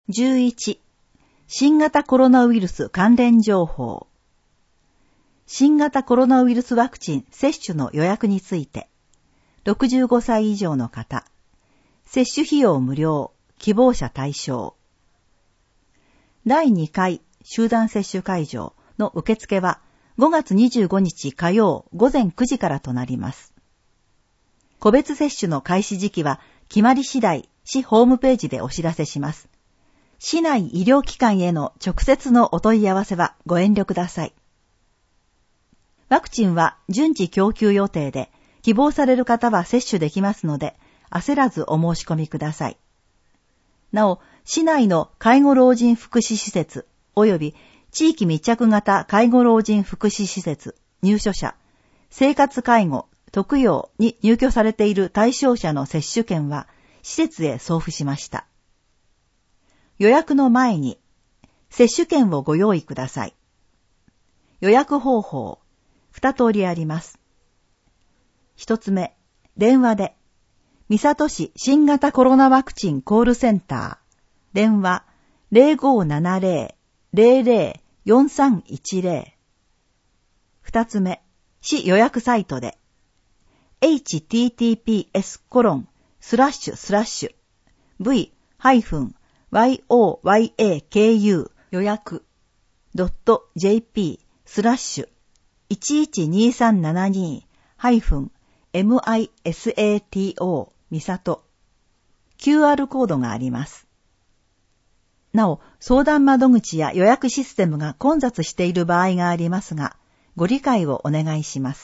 11、新型コロナウイルス関連情報。新型コロナウイルスワクチン接種の予約について、65歳以上の方、接種費用無料、希望者対象。第2回集団接種会場の受付は5月25日火曜午前9時からとなります。個別接種の開始時期は決まり次第、市ホームページでお知らせします。市内医療機関への直接のお問い合わせはご遠慮ください。ワクチンは順次供給予定で、希望される方は接種できますので、焦らずお申し込みください。なお、市内の介護老人福祉施設及び地域密着型介護老人福祉施設、入所者、生活介護、特養に入居されている対象者の接種券は施設へ送付しました。予約の前に接種券をご用意ください。予約方法、2通りあります。1つ目、電話で、三郷市新型コロナワクチンコールセンター、電話 0570-00-4310。2つ目、市予約サイトで、https://v-yoyaku 予約 .jp/112372-misato みさと QR コードがあります。なお、相談窓口や予約システムが混雑している場合がありますが、ご理解をお願いします。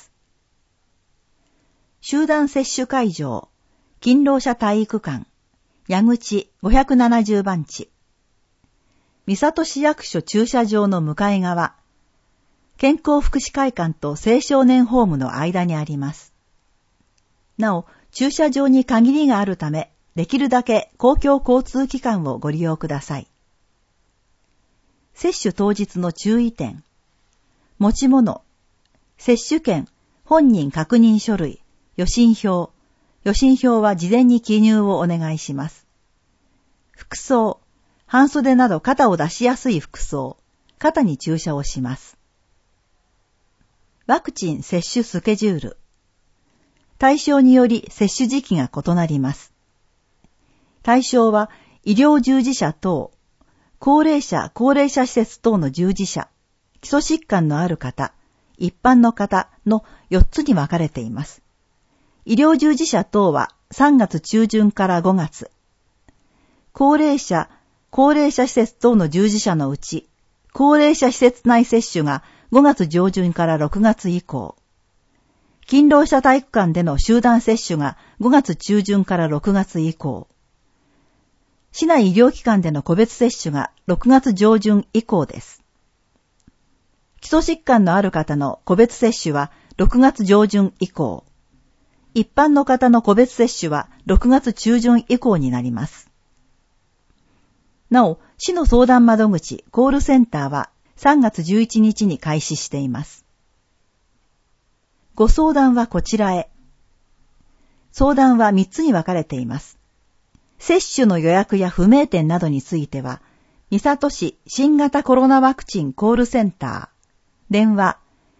集団接種会場、勤労者体育館、矢口570番地。三郷市役所駐車場の向かい側、健康福祉会館と青少年ホームの間にあります。なお、駐車場に限りがあるため、できるだけ公共交通機関をご利用ください。接種当日の注意点。持ち物、接種券、本人確認書類、予診票。予診票は事前に記入をお願いします。服装、半袖など肩を出しやすい服装、肩に注射をします。ワクチン接種スケジュール。対象により接種時期が異なります。対象は医療従事者等、高齢者施設等の従事者、基礎疾患のある方、一般の方の4つに分かれています。医療従事者等は3月中旬から5月。高齢者施設等の従事者のうち、高齢者施設内接種が5月上旬から6月以降。勤労者体育館での集団接種が5月中旬から6月以降。市内医療機関での個別接種が6月上旬以降です。基礎疾患のある方の個別接種は6月上旬以降。一般の方の個別接種は6月中旬以降になります。なお、市の相談窓口コールセンターは3月11日に開始しています。ご相談はこちらへ。相談は3つに分かれています。接種の予約や不明点などについては、三郷市新型コロナワクチンコールセンター、電話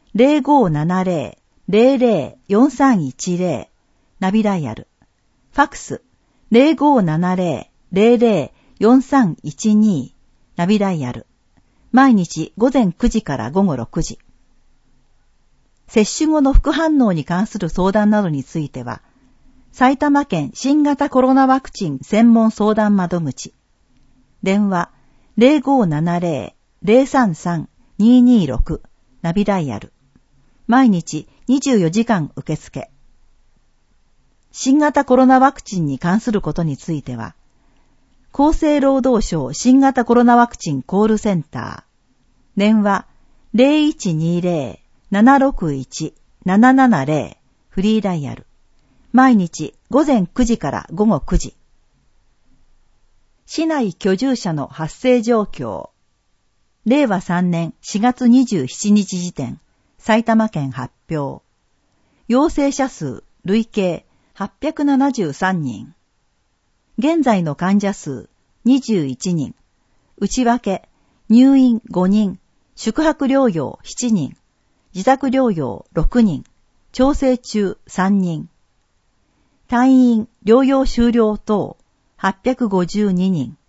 0570-00-4310 ナビダイヤル、ファックス 0570-00-4312 ナビダイヤル、毎日午前9時から午後6時。接種後の副反応に関する相談などについては、埼玉県新型コロナワクチン専門相談窓口、電話 0570-033-226 ナビダイヤル、毎日24時間受付。新型コロナワクチンに関することについては、厚生労働省新型コロナワクチンコールセンター、電話 0120-761-770 フリーダイヤル、毎日午前9時から午後9時。市内居住者の発生状況。令和3年4月27日時点、埼玉県発表。陽性者数累計873人。現在の患者数21人、 内訳、入院5人、宿泊療養7人、自宅療養6人、調整中3人。退院、療養終了等852人。